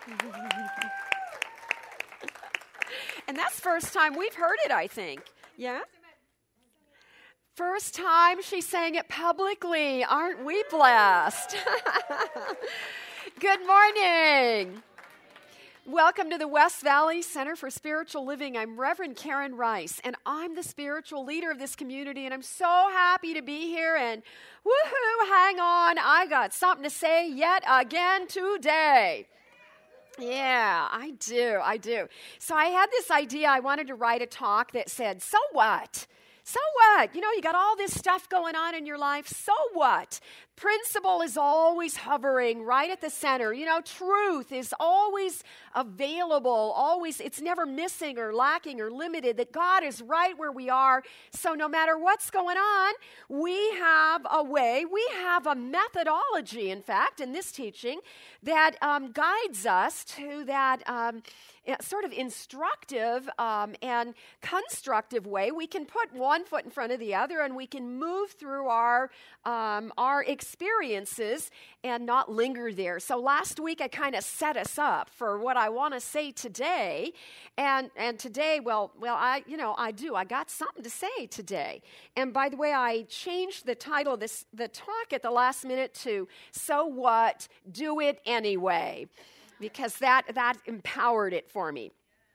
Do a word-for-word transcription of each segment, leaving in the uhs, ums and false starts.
And that's first time we've heard it, I think. Yeah? First time she sang it publicly. Aren't we blessed? Good morning. Welcome to the West Valley Center for Spiritual Living. I'm Reverend Karen Rice, and I'm the spiritual leader of this community, and I'm so happy to be here, and woohoo, hang on, I got something to say yet again today. Yeah, I do, I do. So I had this idea, I wanted to write a talk that said, so what? So what? You know, you got all this stuff going on in your life, so what? Principle is always hovering right at the center. You know, truth is always available, always, it's never missing or lacking or limited, that God is right where we are. So no matter what's going on, we have a way, we have a methodology, in fact, in this teaching that um, guides us to that um, sort of instructive um, and constructive way. We can put one foot in front of the other and we can move through our, um, our experiences and not linger there. So last week I kind of set us up for what I want to say today. And and today, well, well, I, you know, I do. I got something to say today. And by the way, I changed the title of this, the talk at the last minute to So What? Do It Anyway. Because that that empowered it for me.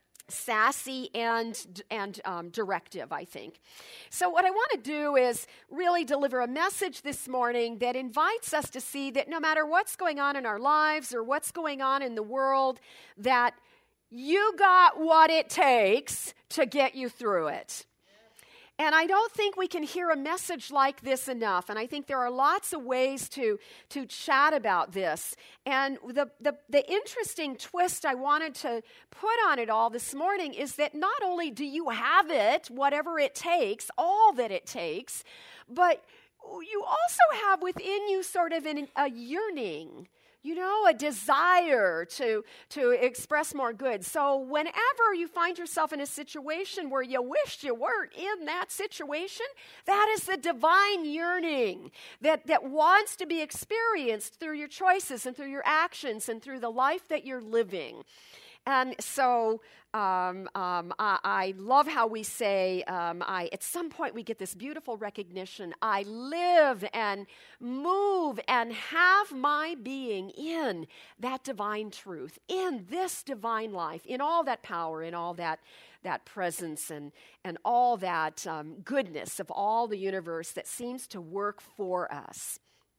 Sassy and and um, directive, I think. So what I want to do is really deliver a message this morning that invites us to see that no matter what's going on in our lives or what's going on in the world, that you got what it takes to get you through it. And I don't think we can hear a message like this enough. And I think there are lots of ways to, to chat about this. And the, the, the interesting twist I wanted to put on it all this morning is that not only do you have it, whatever it takes, all that it takes, but you also have within you sort of an, a yearning, you know, a desire to, to express more good. So whenever you find yourself in a situation where you wished you weren't in that situation, that is the divine yearning that, that wants to be experienced through your choices and through your actions and through the life that you're living. And so um, um, I, I love how we say, um, I, at some point we get this beautiful recognition, I live and move and have my being in that divine truth, in this divine life, in all that power, in all that that presence and, and all that um, goodness of all the universe that seems to work for us.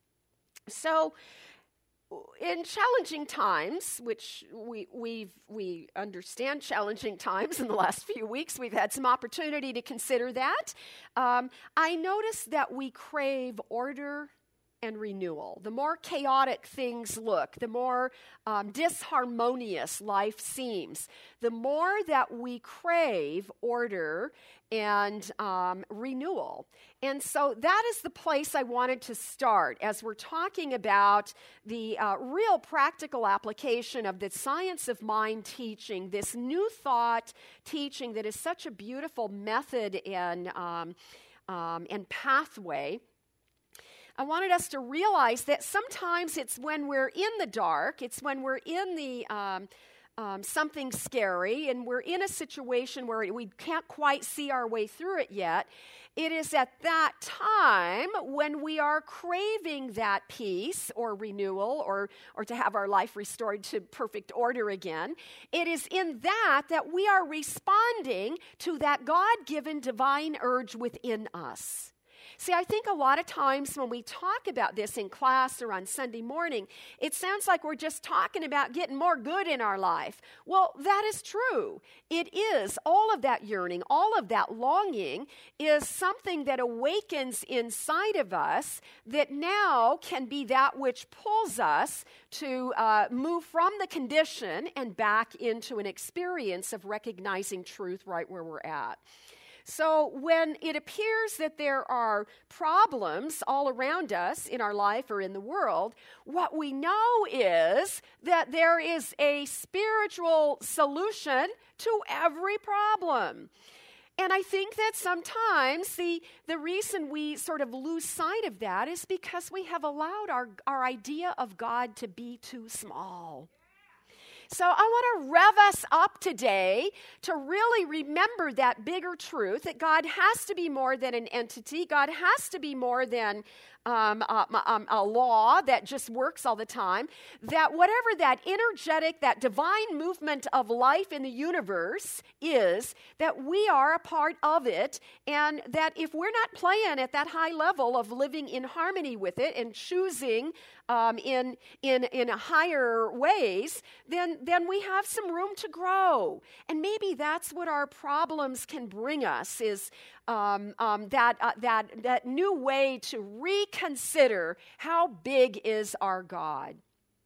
So, in challenging times, which we we we understand challenging times in the last few weeks, we've had some opportunity to consider that. Um, I notice that we crave order and renewal. The more chaotic things look, the more um, disharmonious life seems, the more that we crave order and um, renewal. And so that is the place I wanted to start as we're talking about the uh, real practical application of the science of mind teaching, this new thought teaching that is such a beautiful method and, um, um, and pathway. I wanted us to realize that sometimes it's when we're in the dark, it's when we're in the um, um, something scary, and we're in a situation where we can't quite see our way through it yet. It is at that time when we are craving that peace or renewal or, or to have our life restored to perfect order again. It is in that that we are responding to that God-given divine urge within us. See, I think a lot of times when we talk about this in class or on Sunday morning, it sounds like we're just talking about getting more good in our life. Well, that is true. It is. All of that yearning, all of that longing is something that awakens inside of us that now can be that which pulls us to uh, move from the condition and back into an experience of recognizing truth right where we're at. So when it appears that there are problems all around us in our life or in the world, what we know is that there is a spiritual solution to every problem. And I think that sometimes the, the reason we sort of lose sight of that is because we have allowed our, our idea of God to be too small. So I want to rev us up today to really remember that bigger truth that God has to be more than an entity. God has to be more than Um, uh, um, a law that just works all the time, that whatever that energetic, that divine movement of life in the universe is, that we are a part of it, and that if we're not playing at that high level of living in harmony with it and choosing um, in, in, in higher ways, then, then we have some room to grow. And maybe that's what our problems can bring us, is Um, um, that, uh, that, that new way to reconsider how big is our God.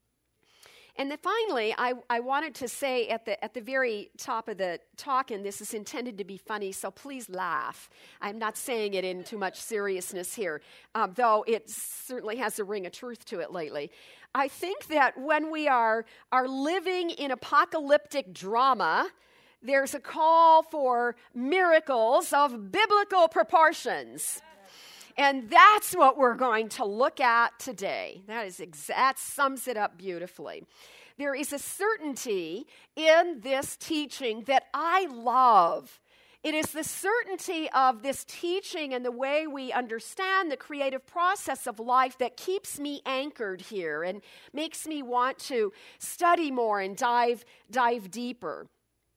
And then finally, I, I wanted to say at the, at the very top of the talk, and this is intended to be funny, so please laugh. I'm not saying it in too much seriousness here, um, though it certainly has a ring of truth to it lately. I think that when we are, are living in apocalyptic drama, there's a call for miracles of biblical proportions. And that's what we're going to look at today. That is exa- that sums it up beautifully. There is a certainty in this teaching that I love. It is the certainty of this teaching and the way we understand the creative process of life that keeps me anchored here and makes me want to study more and dive, dive deeper.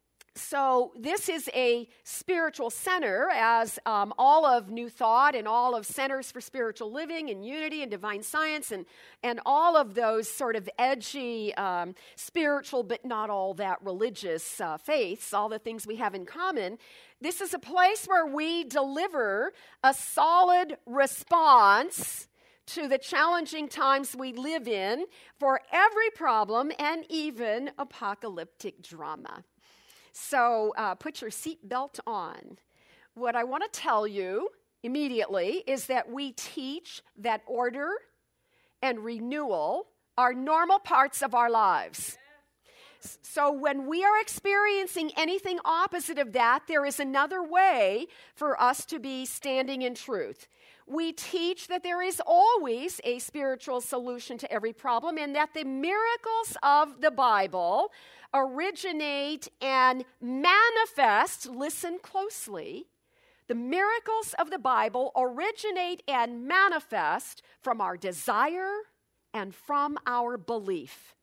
So this is a spiritual center, as um, all of New Thought and all of Centers for Spiritual Living and Unity and Divine Science and, and all of those sort of edgy, um, spiritual but not all that religious uh, faiths, all the things we have in common. This is a place where we deliver a solid response to the challenging times we live in for every problem and even apocalyptic drama. So uh, put your seatbelt on. What I want to tell you immediately is that we teach that order and renewal are normal parts of our lives. So when we are experiencing anything opposite of that, there is another way for us to be standing in truth. We teach that there is always a spiritual solution to every problem, and that the miracles of the Bible originate and manifest, listen closely, the miracles of the Bible originate and manifest from our desire and from our belief.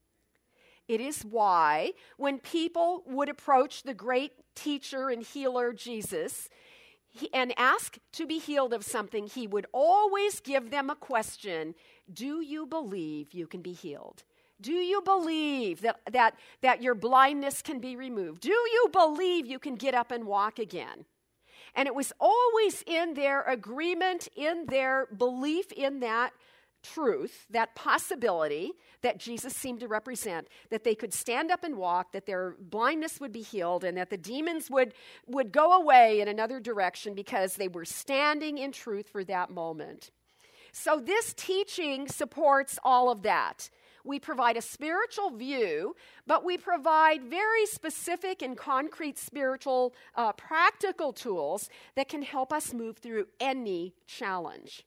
It is why when people would approach the great teacher and healer Jesus he, and ask to be healed of something, he would always give them a question: do you believe you can be healed? Do you believe that, that, that your blindness can be removed? Do you believe you can get up and walk again? And it was always in their agreement, in their belief in that truth, that possibility that Jesus seemed to represent, that they could stand up and walk, that their blindness would be healed, and that the demons would, would go away in another direction because they were standing in truth for that moment. So this teaching supports all of that. We provide a spiritual view, but we provide very specific and concrete spiritual uh, practical tools that can help us move through any challenge.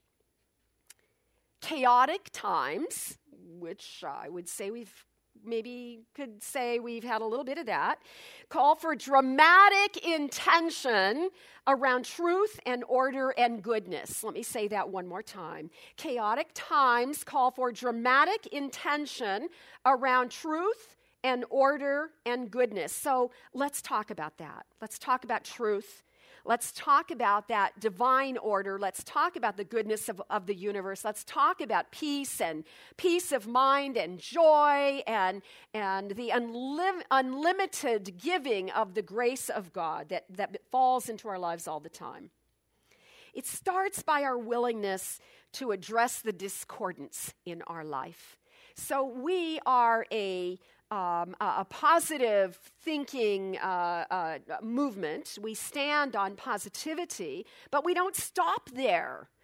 Chaotic times, which I would say we've maybe could say we've had a little bit of that, call for dramatic intention around truth and order and goodness. Let me say that one more time. Chaotic times call for dramatic intention around truth and order and goodness. So let's talk about that. Let's talk about truth. Let's talk about that divine order. Let's talk about the goodness of, of the universe. Let's talk about peace and peace of mind and joy and, and the unlim- unlimited giving of the grace of God that, that falls into our lives all the time. It starts by our willingness to address the discordance in our life. So we are a Um, a, a positive thinking uh, uh, movement. We stand on positivity, but we don't stop there.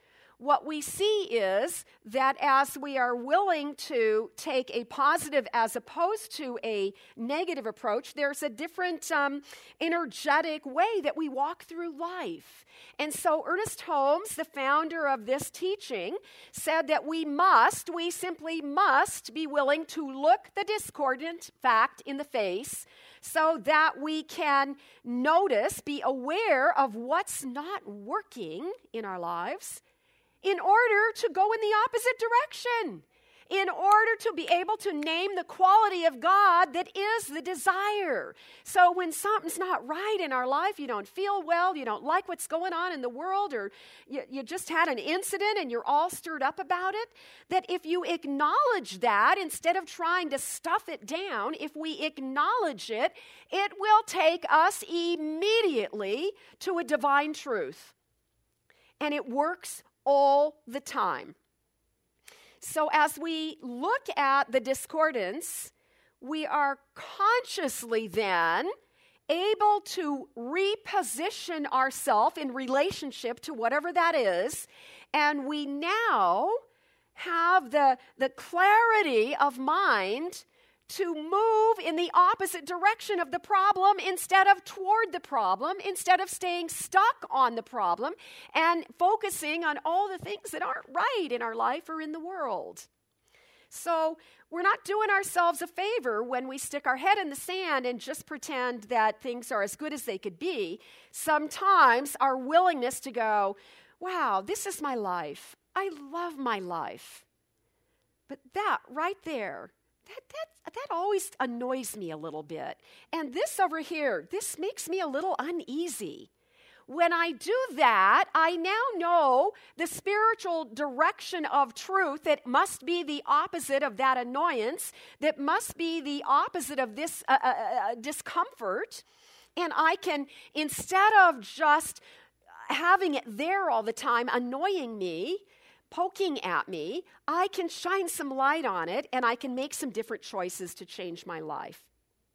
what we see is that as we are willing to take a positive as opposed to a negative approach, there's a different um, energetic way that we walk through life. And so Ernest Holmes, the founder of this teaching, said that we must, we simply must be willing to look the discordant fact in the face so that we can notice, be aware of what's not working in our lives in order to go in the opposite direction, in order to be able to name the quality of God that is the desire. So when something's not right in our life, you don't feel well, you don't like what's going on in the world, or you, you just had an incident and you're all stirred up about it, that if you acknowledge that, instead of trying to stuff it down, if we acknowledge it, it will take us immediately to a divine truth. And it works all the time. So as we look at the discordance, we are consciously then able to reposition ourselves in relationship to whatever that is, and we now have the, the clarity of mind to move in the opposite direction of the problem instead of toward the problem, instead of staying stuck on the problem and focusing on all the things that aren't right in our life or in the world. So we're not doing ourselves a favor when we stick our head in the sand and just pretend that things are as good as they could be. Sometimes our willingness to go, wow, this is my life. I love my life. But that right there, That, that, that always annoys me a little bit. And this over here, this makes me a little uneasy. When I do that, I now know the spiritual direction of truth that must be the opposite of that annoyance, that must be the opposite of this uh, uh, discomfort. And I can, instead of just having it there all the time, annoying me, poking at me, I can shine some light on it and I can make some different choices to change my life.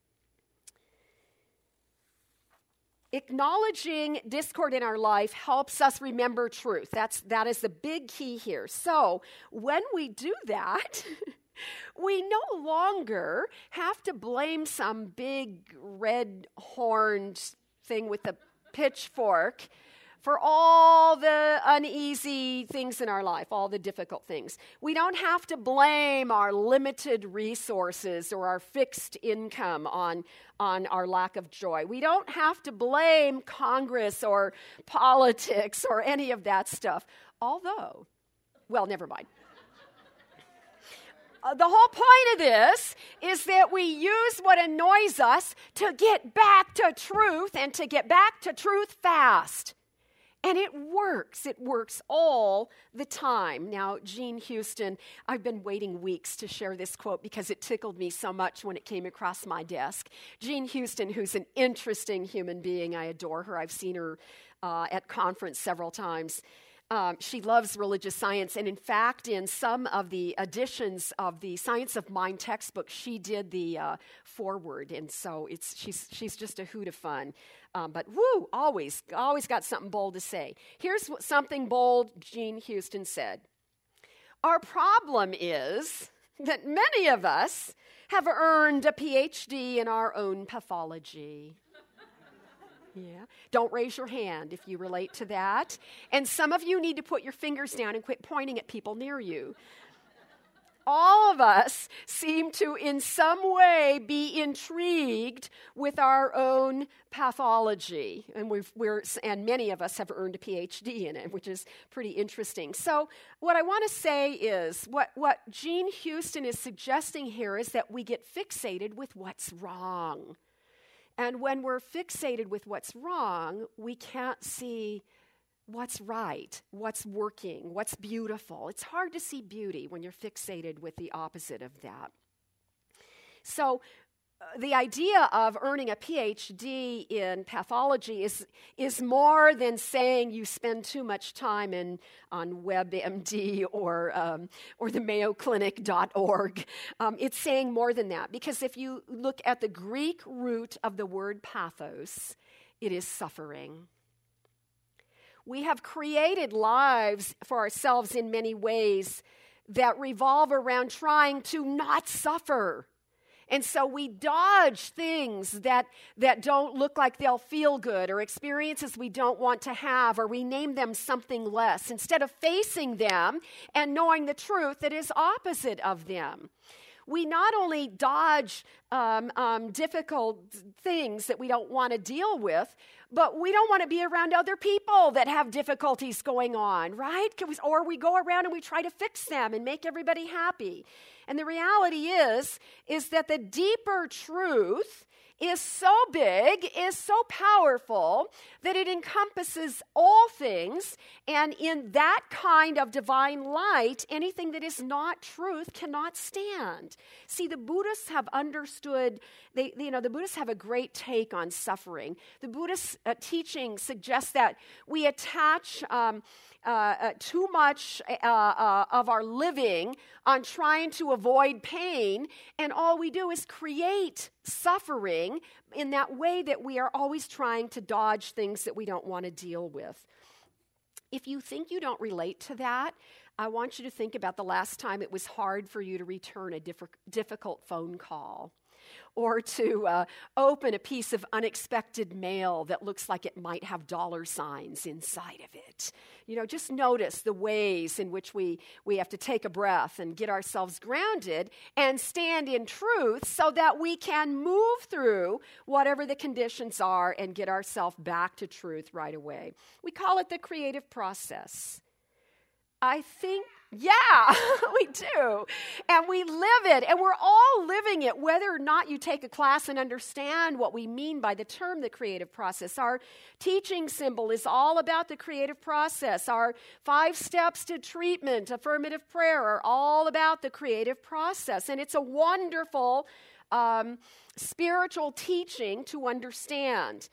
Acknowledging discord in our life helps us remember truth. That's, that is the big key here. So when we do that, we no longer have to blame some big red-horned thing with a pitchfork for all the uneasy things in our life, all the difficult things. We don't have to blame our limited resources or our fixed income on, on our lack of joy. We don't have to blame Congress or politics or any of that stuff. Although, well, never mind. Uh, the whole point of this is that we use what annoys us to get back to truth and to get back to truth fast. And it works. It works all the time. Now, Jean Houston, I've been waiting weeks to share this quote because it tickled me so much when it came across my desk. Jean Houston, who's an interesting human being, I adore her. I've seen her uh, at conference several times. Um, she loves religious science, and in fact, in some of the editions of the Science of Mind textbook, she did the uh, foreword, and so it's she's she's just a hoot of fun. Um, but woo, always, always got something bold to say. Here's what, something bold Jean Houston said. Our problem is that many of us have earned a P H D in our own pathology. Yeah. Don't raise your hand if you relate to that. And some of you need to put your fingers down and quit pointing at people near you. All of us seem to, in some way, be intrigued with our own pathology. And we've, we're, and many of us have earned a P H D in it, which is pretty interesting. So what I want to say is, what, what Jean Houston is suggesting here is that we get fixated with what's wrong. And when we're fixated with what's wrong, we can't see what's right, what's working, what's beautiful. It's hard to see beauty when you're fixated with the opposite of that. So uh, the idea of earning a P H D in pathology is, is more than saying you spend too much time in, on WebMD or, um, or the Mayo Clinic dot org. Um, it's saying more than that, because if you look at the Greek root of the word pathos, it is suffering. We have created lives for ourselves in many ways that revolve around trying to not suffer. And so we dodge things that, that don't look like they'll feel good, or experiences we don't want to have, or we name them something less, instead of facing them and knowing the truth that is opposite of them. We not only dodge um, um, difficult things that we don't want to deal with, but we don't want to be around other people that have difficulties going on, right? We, or we go around and we try to fix them and make everybody happy. And the reality is, is that the deeper truth is so big, is so powerful, that it encompasses all things, and in that kind of divine light, anything that is not truth cannot stand. See, the Buddhists have understood, they, you know, the Buddhists have a great take on suffering. The Buddhist uh, teaching suggests that we attach um, Uh, uh, too much uh, uh, of our living on trying to avoid pain, and all we do is create suffering in that way that we are always trying to dodge things that we don't want to deal with. If you think you don't relate to that, I want you to think about the last time it was hard for you to return a diff- difficult phone call, or to uh, open a piece of unexpected mail that looks like it might have dollar signs inside of it. You know, just notice the ways in which we, we have to take a breath and get ourselves grounded and stand in truth so that we can move through whatever the conditions are and get ourselves back to truth right away. We call it the creative process. I think, yeah, we do. And we live it, and we're all living it, whether or not you take a class and understand what we mean by the term the creative process. Our teaching symbol is all about the creative process. Our five steps to treatment, affirmative prayer, are all about the creative process. And it's a wonderful um, spiritual teaching to understand.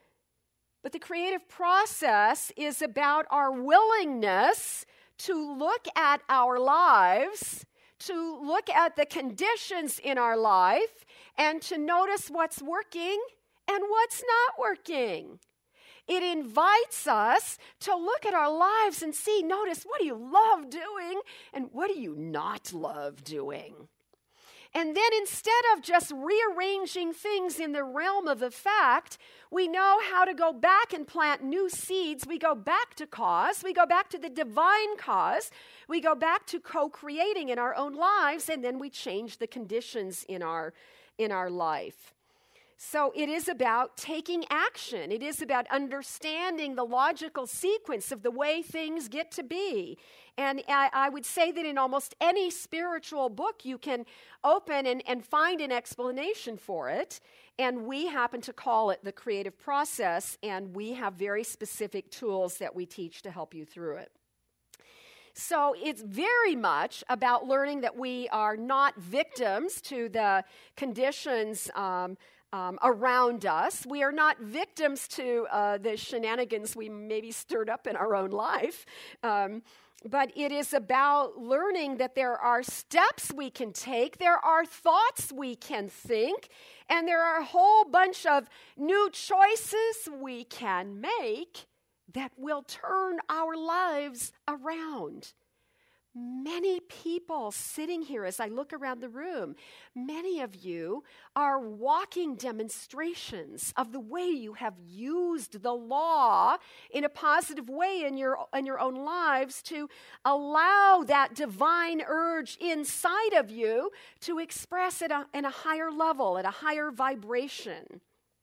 But the creative process is about our willingness to look at our lives, to look at the conditions in our life, and to notice what's working and what's not working. It invites us to look at our lives and see, notice, what do you love doing and what do you not love doing? And then instead of just rearranging things in the realm of the fact, we know how to go back and plant new seeds. We go back to cause. We go back to the divine cause. We go back to co-creating in our own lives, and then we change the conditions in our, in our life. So it is about taking action. It is about understanding the logical sequence of the way things get to be. And I, I would say that in almost any spiritual book you can open and, and find an explanation for it. And we happen to call it the creative process, and we have very specific tools that we teach to help you through it. So it's very much about learning that we are not victims to the conditions um, Um, around us. We are not victims to uh, the shenanigans we maybe stirred up in our own life, um, but it is about learning that there are steps we can take, there are thoughts we can think, and there are a whole bunch of new choices we can make that will turn our lives around. Many people sitting here, as I look around the room, many of you are walking demonstrations of the way you have used the law in a positive way in your, in your own lives to allow that divine urge inside of you to express at a, in a higher level, at a higher vibration.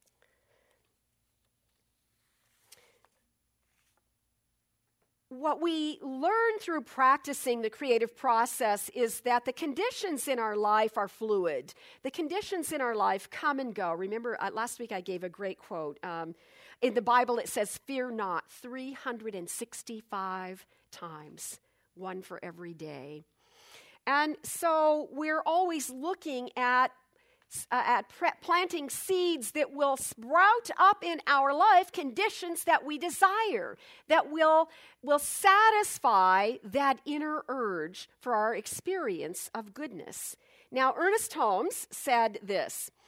What we learn through practicing the creative process is that the conditions in our life are fluid. The conditions in our life come and go. Remember, uh, last week I gave a great quote. Um, in the Bible it says, "Fear not," three hundred sixty-five times, one for every day. And so we're always looking at Uh, at pre- planting seeds that will sprout up in our life conditions that we desire, that will, will satisfy that inner urge for our experience of goodness. Now, Ernest Holmes said this.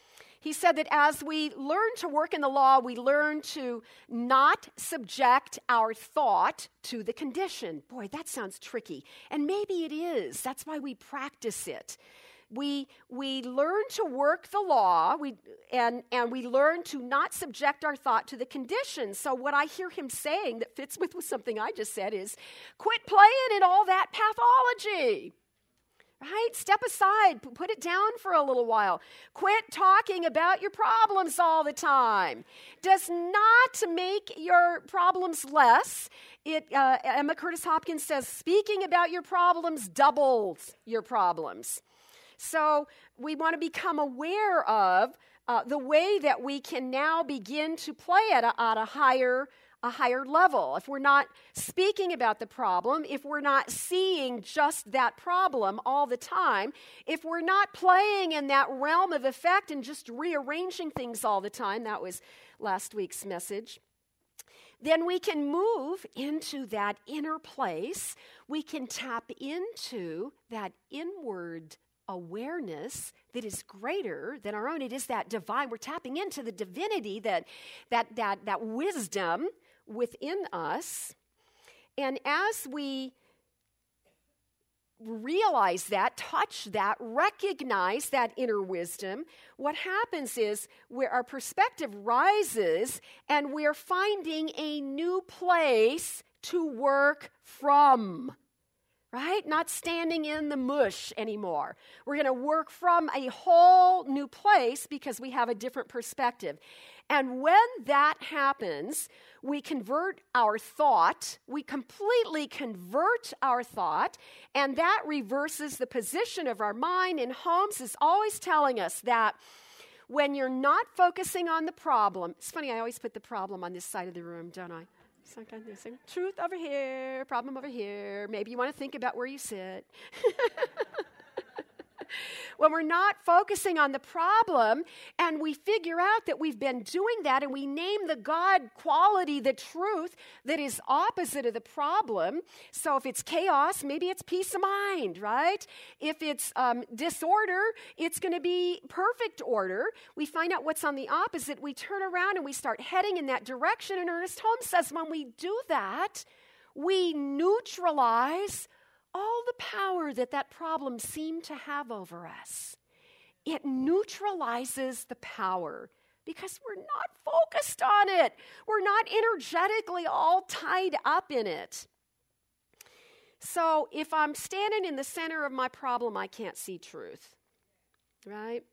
He said that as we learn to work in the law, we learn to not subject our thought to the condition. Boy, that sounds tricky. And maybe it is. That's why we practice it. We we learn to work the law, we and, and we learn to not subject our thought to the condition. So what I hear him saying that fits with, with something I just said is, quit playing in all that pathology. Right? Step aside, put it down for a little while. Quit talking about your problems all the time. Does not make your problems less. It, uh, Emma Curtis Hopkins says, speaking about your problems doubles your problems. So we want to become aware of uh, the way that we can now begin to play at a, at a higher a higher level. If we're not speaking about the problem, if we're not seeing just that problem all the time, if we're not playing in that realm of effect and just rearranging things all the time, that was last week's message, then we can move into that inner place. We can tap into that inward awareness that is greater than our own. It is that divine. We're tapping into the divinity, that that that that wisdom within us. And as we realize that, touch that, recognize that inner wisdom, what happens is where our perspective rises and we're finding a new place to work from. Right? Not standing in the mush anymore. We're going to work from a whole new place because we have a different perspective. And when that happens, we convert our thought, we completely convert our thought, and that reverses the position of our mind. And Holmes is always telling us that when you're not focusing on the problem, it's funny, I always put the problem on this side of the room, don't I? Sometimes truth over here, problem over here. Maybe you want to think about where you sit. When we're not focusing on the problem and we figure out that we've been doing that and we name the God quality, the truth that is opposite of the problem. So if it's chaos, maybe it's peace of mind, right? If it's um, disorder, it's going to be perfect order. We find out what's on the opposite. We turn around and we start heading in that direction. And Ernest Holmes says when we do that, we neutralize all the power that that problem seemed to have over us. It neutralizes the power because we're not focused on it. We're not energetically all tied up in it. So if I'm standing in the center of my problem, I can't see truth, right?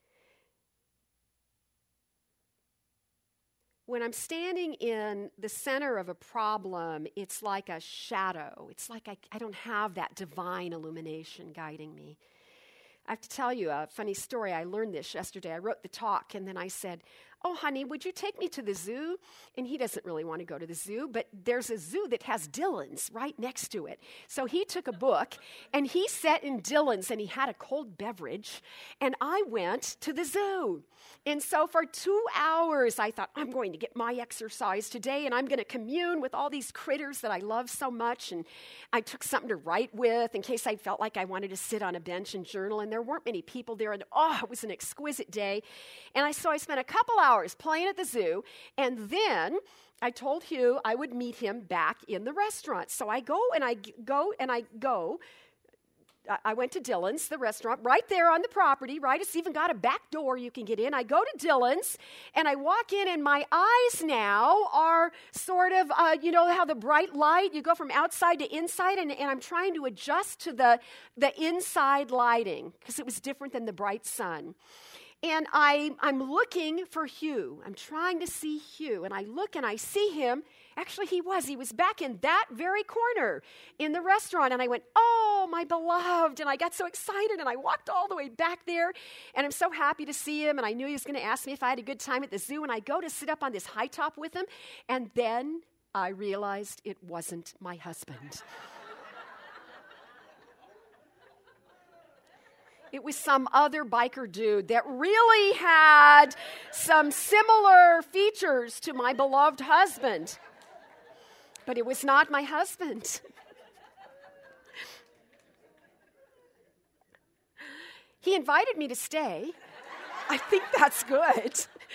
When I'm standing in the center of a problem, it's like a shadow. It's like I, I don't have that divine illumination guiding me. I have to tell you a funny story. I learned this yesterday. I wrote the talk, and then I said, oh, honey, would you take me to the zoo? And he doesn't really want to go to the zoo, but there's a zoo that has Dillon's right next to it. So he took a book, and he sat in Dillon's, and he had a cold beverage, and I went to the zoo. And so for two hours, I thought, I'm going to get my exercise today, and I'm going to commune with all these critters that I love so much. And I took something to write with in case I felt like I wanted to sit on a bench and journal, and there weren't many people there. And oh, it was an exquisite day. And I so I spent a couple hours playing at the zoo, and then I told Hugh I would meet him back in the restaurant. So I go and I g- go and I go. I went to Dillon's, the restaurant, right there on the property, right? It's even got a back door you can get in. I go to Dillon's, and I walk in, and my eyes now are sort of, uh, you know how the bright light, you go from outside to inside, and, and I'm trying to adjust to the, the inside lighting because it was different than the bright sun. And I, I'm looking for Hugh. I'm trying to see Hugh. And I look and I see him. Actually, he was. He was back in that very corner in the restaurant. And I went, oh, my beloved. And I got so excited. And I walked all the way back there. And I'm so happy to see him. And I knew he was going to ask me if I had a good time at the zoo. And I go to sit up on this high top with him. And then I realized it wasn't my husband. It was some other biker dude that really had some similar features to my beloved husband. But it was not my husband. He invited me to stay. I think that's good.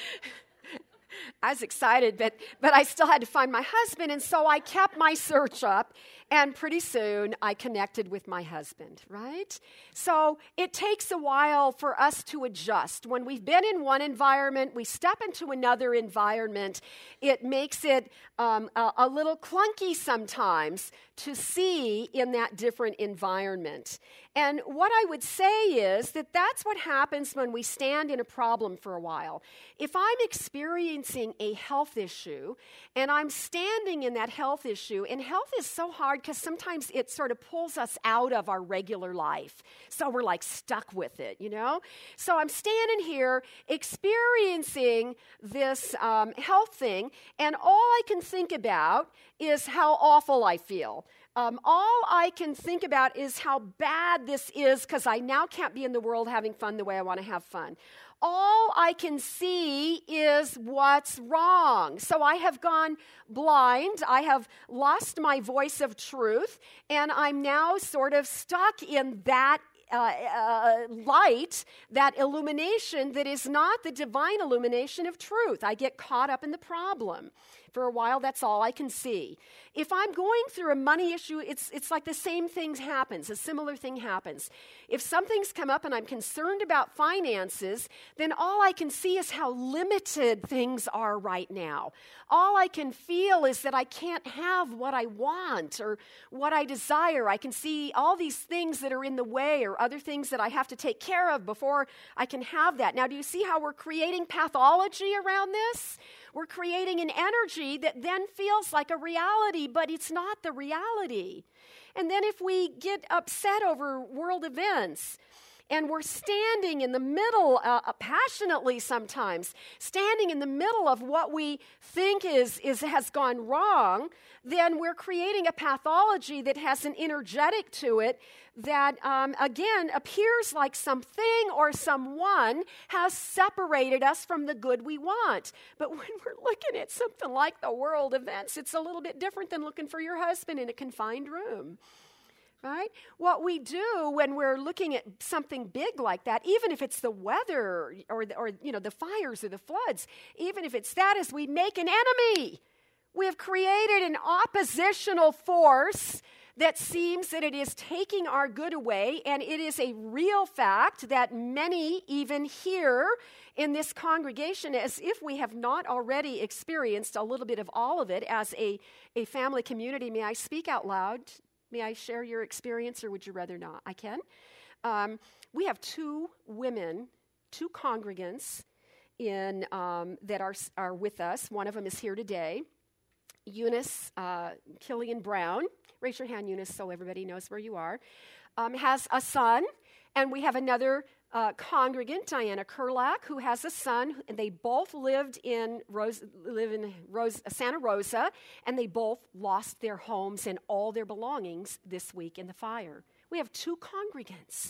I was excited, but but I still had to find my husband, and so I kept my search up, and pretty soon I connected with my husband, right? So it takes a while for us to adjust. When we've been in one environment, we step into another environment. It makes it um, a, a little clunky sometimes to see in that different environment. And what I would say is that that's what happens when we stand in a problem for a while. If I'm experiencing a health issue and I'm standing in that health issue, and health is so hard because sometimes it sort of pulls us out of our regular life. So we're like stuck with it, you know? So I'm standing here experiencing this um, health thing, and all I can think about is how awful I feel. Um, all I can think about is how bad this is because I now can't be in the world having fun the way I want to have fun. All I can see is what's wrong. So I have gone blind. I have lost my voice of truth, and I'm now sort of stuck in that Uh, uh, light, that illumination that is not the divine illumination of truth. I get caught up in the problem. For a while, that's all I can see. If I'm going through a money issue, it's it's like the same thing happens, a similar thing happens. If something's come up and I'm concerned about finances, then all I can see is how limited things are right now. All I can feel is that I can't have what I want or what I desire. I can see all these things that are in the way or other things that I have to take care of before I can have that. Now, do you see how we're creating pathology around this? We're creating an energy that then feels like a reality, but it's not the reality. And then if we get upset over world events, and we're standing in the middle, uh, passionately sometimes, standing in the middle of what we think is, is has gone wrong, then we're creating a pathology that has an energetic to it that, um, again, appears like something or someone has separated us from the good we want. But when we're looking at something like the world events, it's a little bit different than looking for your husband in a confined room. Right? What we do when we're looking at something big like that, even if it's the weather or, or you know, the fires or the floods, even if it's that, is we make an enemy. We have created an oppositional force that seems that it is taking our good away, and it is a real fact that many, even here in this congregation, as if we have not already experienced a little bit of all of it as a, a family community. May I speak out loud? May I share your experience, or would you rather not? I can. Um, we have two women, two congregants in um, that are are with us. One of them is here today. Eunice uh, Killian Brown. Raise your hand, Eunice, so everybody knows where you are. Um, has a son, and we have another uh, congregant, Diana Kurlak, who has a son, and they both lived in Rose, live in Rose, Santa Rosa, and they both lost their homes and all their belongings this week in the fire. We have two congregants.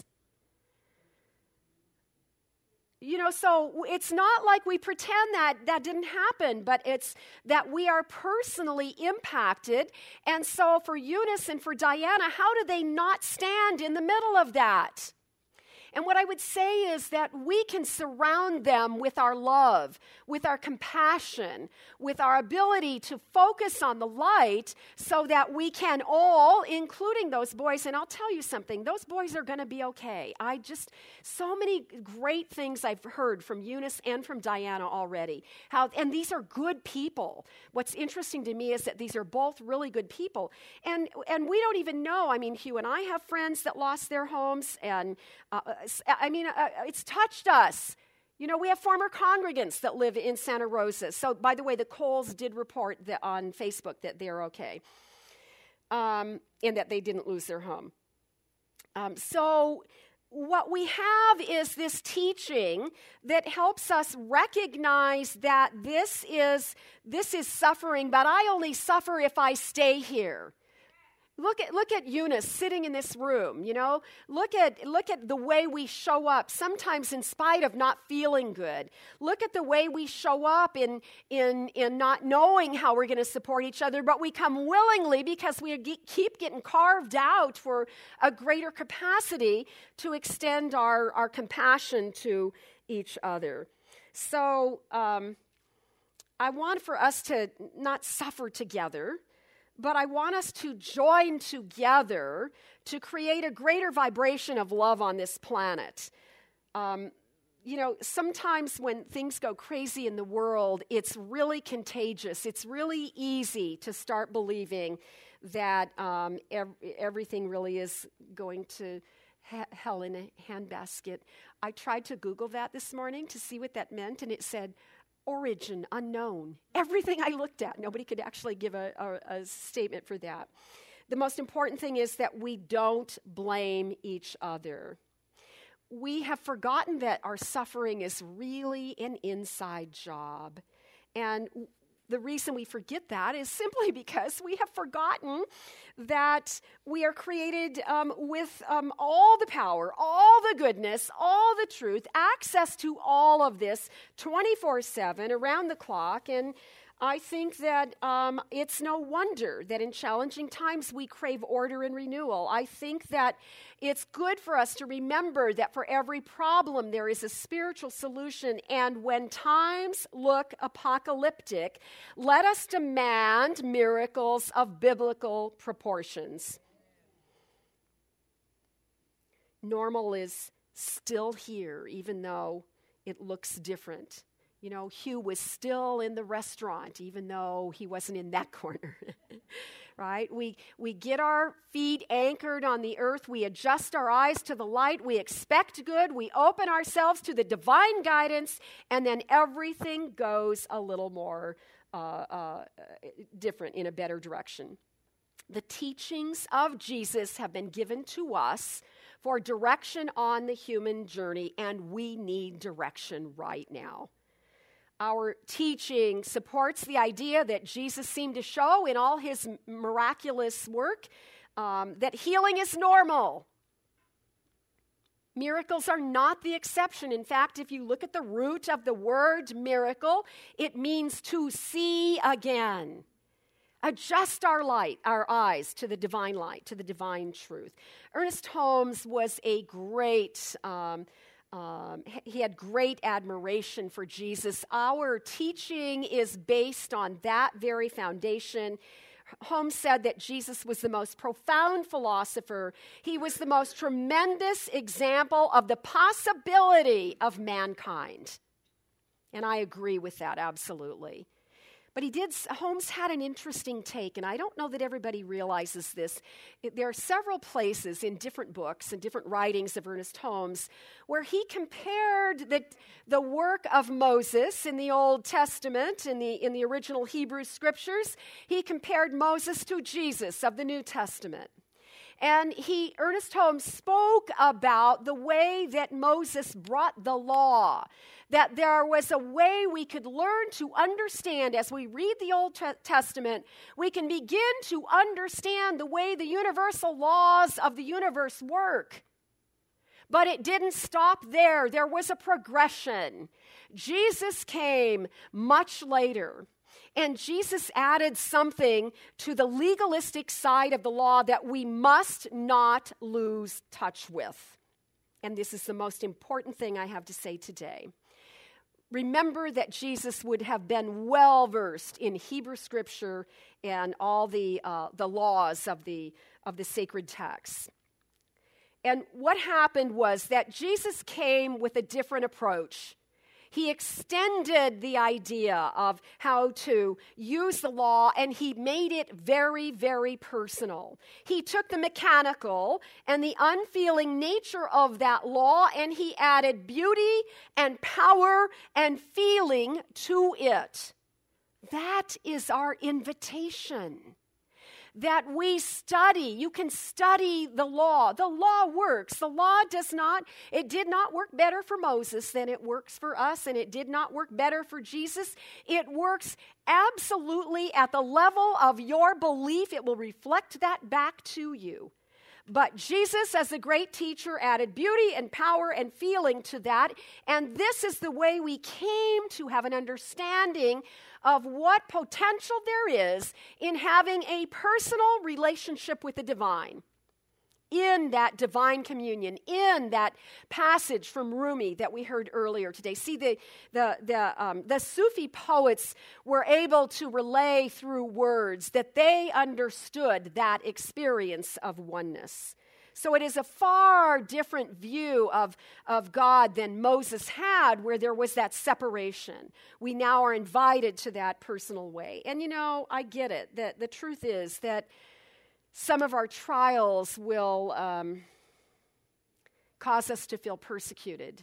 You know, so it's not like we pretend that that didn't happen, but it's that we are personally impacted. And so for Eunice and for Diana, how do they not stand in the middle of that? And what I would say is that we can surround them with our love, with our compassion, with our ability to focus on the light so that we can all, including those boys, and I'll tell you something, those boys are going to be okay. I just, so many great things I've heard from Eunice and from Diana already. How, and these are good people. What's interesting to me is that these are both really good people. And, and we don't even know, I mean, Hugh and I have friends that lost their homes, and uh, I mean, uh, it's touched us. You know, we have former congregants that live in Santa Rosa. So, by the way, the Coles did report that on Facebook that they're okay, um, and that they didn't lose their home. Um, so, what we have is this teaching that helps us recognize that this is this is suffering, but I only suffer if I stay here. Look at look at Eunice sitting in this room, you know. Look at look at the way we show up, sometimes in spite of not feeling good. Look at the way we show up in in in not knowing how we're going to support each other, but we come willingly because we keep getting carved out for a greater capacity to extend our, our compassion to each other. So um, I want for us to not suffer together, but I want us to join together to create a greater vibration of love on this planet. Um, you know, sometimes when things go crazy in the world, it's really contagious. It's really easy to start believing that um, ev- everything really is going to ha- hell in a handbasket. I tried to Google that this morning to see what that meant, and it said, origin unknown. Everything I looked at, nobody could actually give a, a, a statement for that. The most important thing is that we don't blame each other. We have forgotten that our suffering is really an inside job. And the reason we forget that is simply because we have forgotten that we are created um, with um, all the power, all the goodness, all the truth, access to all of this twenty-four seven, around the clock. And I think that um, it's no wonder that in challenging times we crave order and renewal. I think that it's good for us to remember that for every problem there is a spiritual solution. And when times look apocalyptic, let us demand miracles of biblical proportions. Normal is still here, even though it looks different. You know, Hugh was still in the restaurant, even though he wasn't in that corner, right? We we get our feet anchored on the earth. We adjust our eyes to the light. We expect good. We open ourselves to the divine guidance, and then everything goes a little more uh, uh, different in a better direction. The teachings of Jesus have been given to us for direction on the human journey, and we need direction right now. Our teaching supports the idea that Jesus seemed to show in all his miraculous work, um, that healing is normal. Miracles are not the exception. In fact, if you look at the root of the word miracle, it means to see again. Adjust our light, our eyes to the divine light, to the divine truth. Ernest Holmes was a great um Um, he had great admiration for Jesus. Our teaching is based on that very foundation. Holmes said that Jesus was the most profound philosopher. He was the most tremendous example of the possibility of mankind. And I agree with that, absolutely. But he did, Holmes had an interesting take, and I don't know that everybody realizes this. It, there are several places in different books and different writings of Ernest Holmes where he compared the, the work of Moses in the Old Testament, in the, in the original Hebrew scriptures. He compared Moses to Jesus of the New Testament. And he, Ernest Holmes, spoke about the way that Moses brought the law, that there was a way we could learn to understand as we read the Old Testament. We can begin to understand the way the universal laws of the universe work. But it didn't stop there. There was a progression. Jesus came much later. And Jesus added something to the legalistic side of the law that we must not lose touch with. And this is the most important thing I have to say today. Remember that Jesus would have been well-versed in Hebrew Scripture and all the uh, the laws of the of the sacred texts. And what happened was that Jesus came with a different approach. He extended the idea of how to use the law, and he made it very, very personal. He took the mechanical and the unfeeling nature of that law, and he added beauty and power and feeling to it. That is our invitation. That we study. You can study the law. The law works. The law does not, it did not work better for Moses than it works for us, and it did not work better for Jesus. It works absolutely at the level of your belief. It will reflect that back to you. But Jesus, as a great teacher, added beauty and power and feeling to that, and this is the way we came to have an understanding of what potential there is in having a personal relationship with the divine. in that divine communion, in that passage from Rumi that we heard earlier today. See, the the the, um, the Sufi poets were able to relay through words that they understood that experience of oneness. So it is a far different view of, of God than Moses had, where there was that separation. We now are invited to that personal way. And you know, I get it. That the truth is that some of our trials will um, cause us to feel persecuted.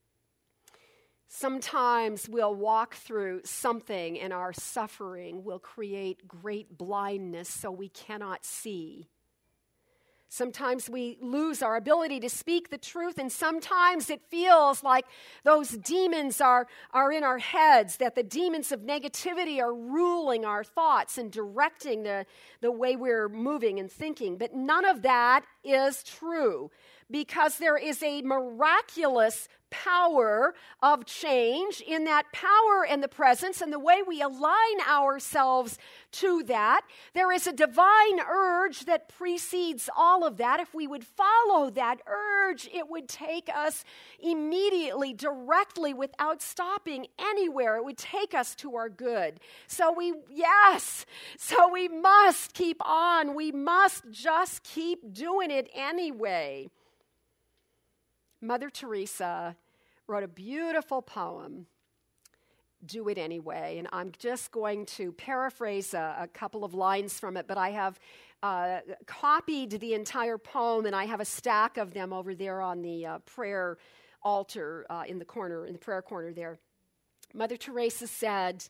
Sometimes we'll walk through something and our suffering will create great blindness so we cannot see. Sometimes we lose our ability to speak the truth, and sometimes it feels like those demons are, are in our heads, that the demons of negativity are ruling our thoughts and directing the, the way we're moving and thinking. But none of that is true, because there is a miraculous power of change in that power and the presence and the way we align ourselves to that. There is a divine urge that precedes all of that. If we would follow that urge, it would take us immediately, directly, without stopping anywhere. It would take us to our good. So we, yes, so we must keep on. We must just keep doing it anyway. Mother Teresa wrote a beautiful poem, Do It Anyway, and I'm just going to paraphrase a, a couple of lines from it, but I have uh, copied the entire poem, and I have a stack of them over there on the uh, prayer altar uh, in the corner, in the prayer corner there. Mother Teresa said,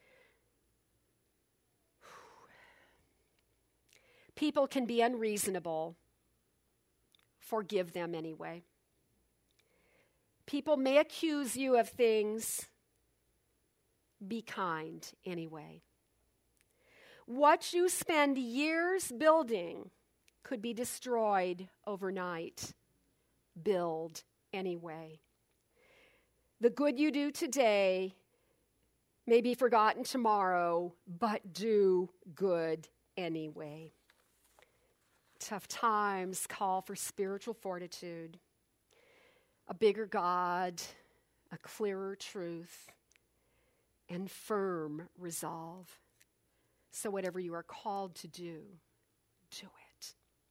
"People can be unreasonable. Forgive them anyway. People may accuse you of things. Be kind anyway. What you spend years building could be destroyed overnight. Build anyway. The good you do today may be forgotten tomorrow, but do good anyway." Tough times call for spiritual fortitude, a bigger God, a clearer truth, and firm resolve. So whatever you are called to do, do it.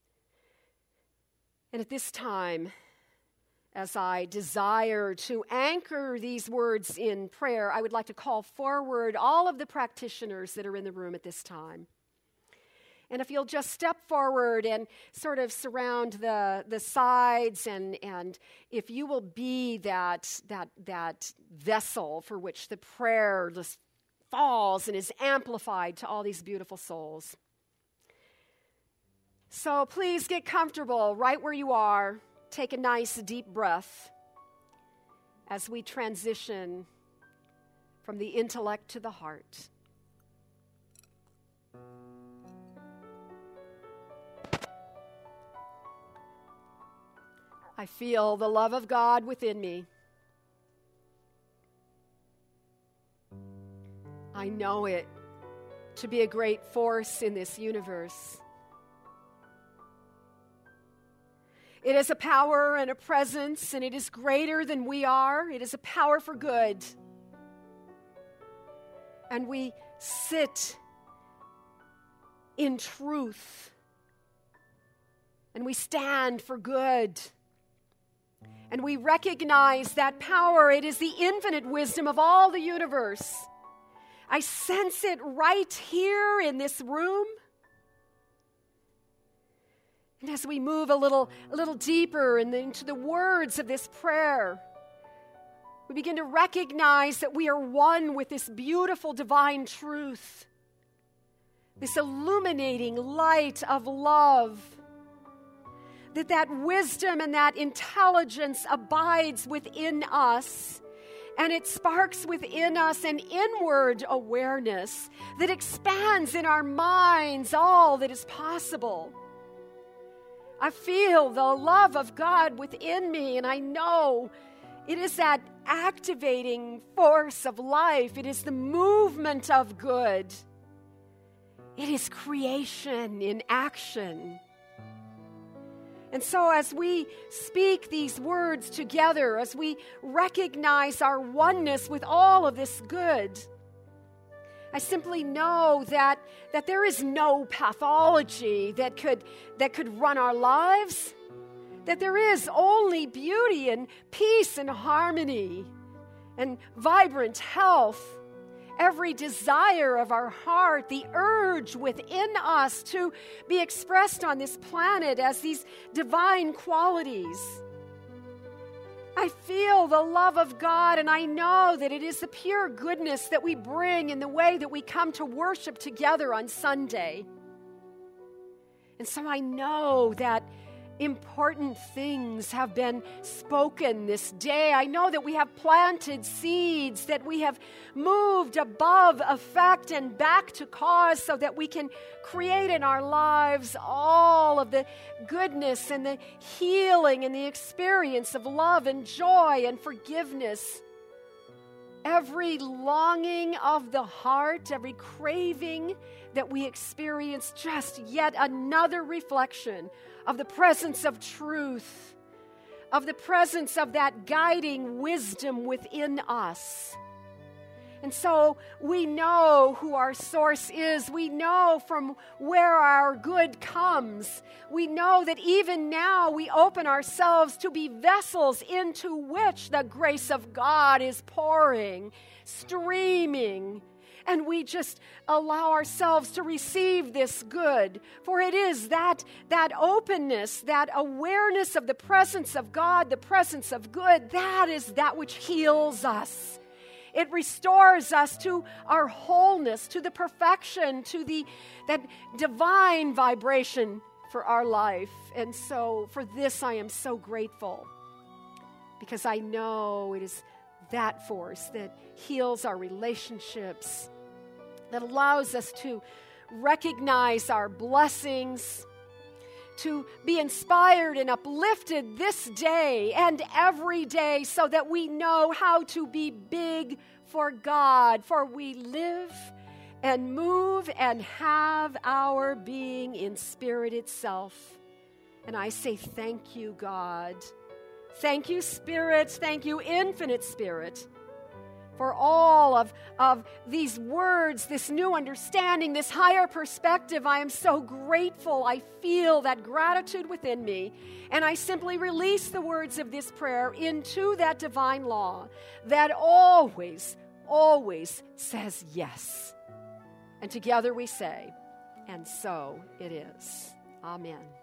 And at this time, as I desire to anchor these words in prayer, I would like to call forward all of the practitioners that are in the room at this time. And if you'll just step forward and sort of surround the, the sides, and, and if you will be that, that, that vessel for which the prayer just falls and is amplified to all these beautiful souls. So please get comfortable right where you are. Take a nice deep breath as we transition from the intellect to the heart. I feel the love of God within me. I know it to be a great force in this universe. It is a power and a presence, and it is greater than we are. It is a power for good. And we sit in truth, and we stand for good. And we recognize that power. It is the infinite wisdom of all the universe. I sense it right here in this room. And as we move a little, a little deeper in the, into the words of this prayer, we begin to recognize that we are one with this beautiful divine truth, this illuminating light of love. That that wisdom and that intelligence abides within us, and it sparks within us an inward awareness that expands in our minds all that is possible. I feel the love of God within me, and I know it is that activating force of life. It is the movement of good. It is creation in action. And so as we speak these words together, as we recognize our oneness with all of this good, I simply know that, that there is no pathology that could, that could run our lives, that there is only beauty and peace and harmony and vibrant health. Every desire of our heart, the urge within us to be expressed on this planet as these divine qualities. I feel the love of God, and I know that it is the pure goodness that we bring in the way that we come to worship together on Sunday. And so I know that important things have been spoken this day. I know that we have planted seeds, that we have moved above effect and back to cause so that we can create in our lives all of the goodness and the healing and the experience of love and joy and forgiveness. Every longing of the heart, every craving that we experience, just yet another reflection of the presence of truth, of the presence of that guiding wisdom within us. And so we know who our source is. We know from where our good comes. We know that even now we open ourselves to be vessels into which the grace of God is pouring, streaming. And we just allow ourselves to receive this good. For it is that, that openness, that awareness of the presence of God, the presence of good, that is that which heals us. It restores us to our wholeness, to the perfection, to the that divine vibration for our life. And so for this I am so grateful, because I know it is that force that heals our relationships, that allows us to recognize our blessings, to be inspired and uplifted this day and every day so that we know how to be big for God, for we live and move and have our being in spirit itself. And I say thank you, God. Thank you, Spirit. Thank you, Infinite Spirit, for all of, of these words, this new understanding, this higher perspective. I am so grateful. I feel that gratitude within me. And I simply release the words of this prayer into that divine law that always, always says yes. And together we say, and so it is. Amen.